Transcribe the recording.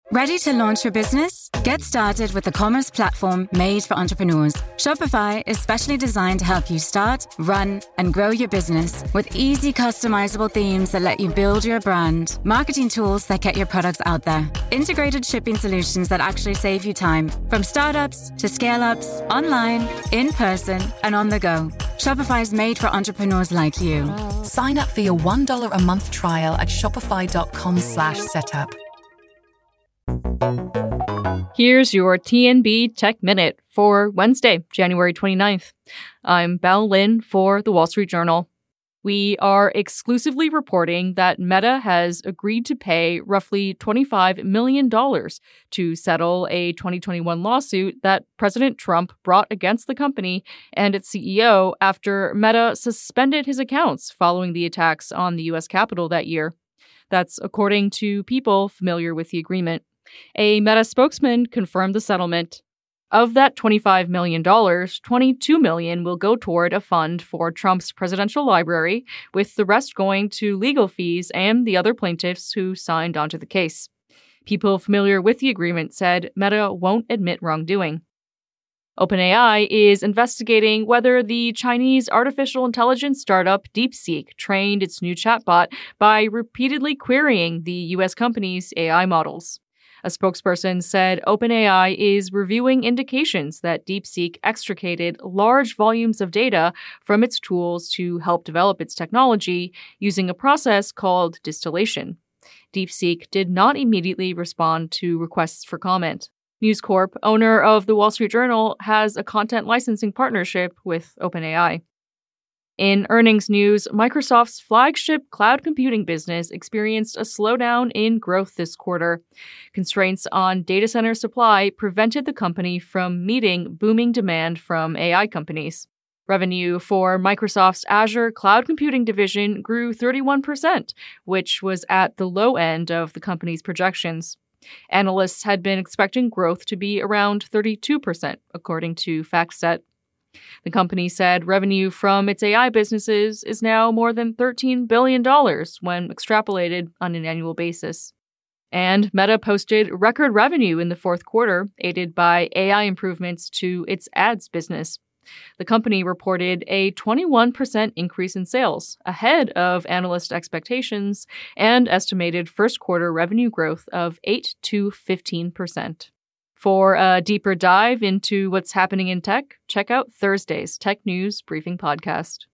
Ready to launch your business? Get started with the commerce platform made for entrepreneurs. Shopify is specially designed to help you start, run, and grow your business with easy customizable themes that let you build your brand, marketing tools that get your products out there, integrated shipping solutions that actually save you time, from startups to scale-ups, online, in person, and on the go. Shopify is made for entrepreneurs like you. Sign up for your $1 a month trial at shopify.com/setup. Here's your TNB Tech Minute for Wednesday, January 29th. I'm Belle Lynn for The Wall Street Journal. We are exclusively reporting that Meta has agreed to pay roughly $25 million to settle a 2021 lawsuit that President Trump brought against the company and its CEO after Meta suspended his accounts following the attacks on the U.S. Capitol that year. That's according to people familiar with the agreement. A Meta spokesman confirmed the settlement. Of that $25 million, $22 million will go toward a fund for Trump's presidential library, with the rest going to legal fees and the other plaintiffs who signed onto the case. People familiar with the agreement said Meta won't admit wrongdoing. OpenAI is investigating whether the Chinese artificial intelligence startup DeepSeek trained its new chatbot by repeatedly querying the U.S. company's AI models. A spokesperson said OpenAI is reviewing indications that DeepSeek extricated large volumes of data from its tools to help develop its technology using a process called distillation. DeepSeek did not immediately respond to requests for comment. News Corp, owner of The Wall Street Journal, has a content licensing partnership with OpenAI. In earnings news, Microsoft's flagship cloud computing business experienced a slowdown in growth this quarter. Constraints on data center supply prevented the company from meeting booming demand from AI companies. Revenue for Microsoft's Azure cloud computing division grew 31%, which was at the low end of the company's projections. Analysts had been expecting growth to be around 32%, according to FactSet. The company said revenue from its AI businesses is now more than $13 billion when extrapolated on an annual basis. And Meta posted record revenue in the fourth quarter, aided by AI improvements to its ads business. The company reported a 21% increase in sales, ahead of analyst expectations, and estimated first quarter revenue growth of 8 to 15%. For a deeper dive into what's happening in tech, check out Thursday's Tech News Briefing podcast.